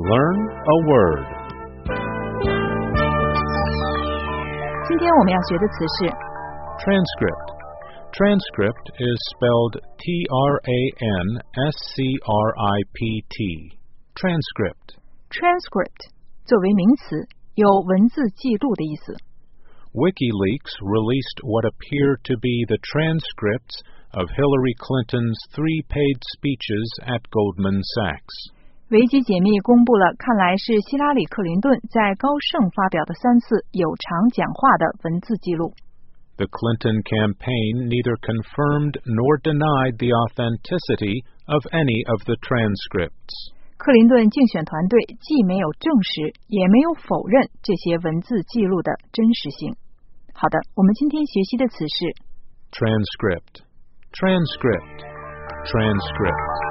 Learn a word. 今天我们要学的词是 Transcript. Transcript is spelled T-R-A-N-S-C-R-I-P-T. Transcript. transcript 作为名词，有文字记录的意思。 WikiLeaks released what appear to be the transcripts of Hillary Clinton's 3 paid speeches at Goldman Sachs. 维基解密公布了看来是希拉里·克林顿在高盛发表的3次有偿讲话的文字记录。 The Clinton campaign neither confirmed nor denied the authenticity of any of the transcripts. 克林顿竞选团队既没有证实，也没有否认这些文字记录的真实性。好的，我们今天学习的词是 Transcript. Transcript. Transcript.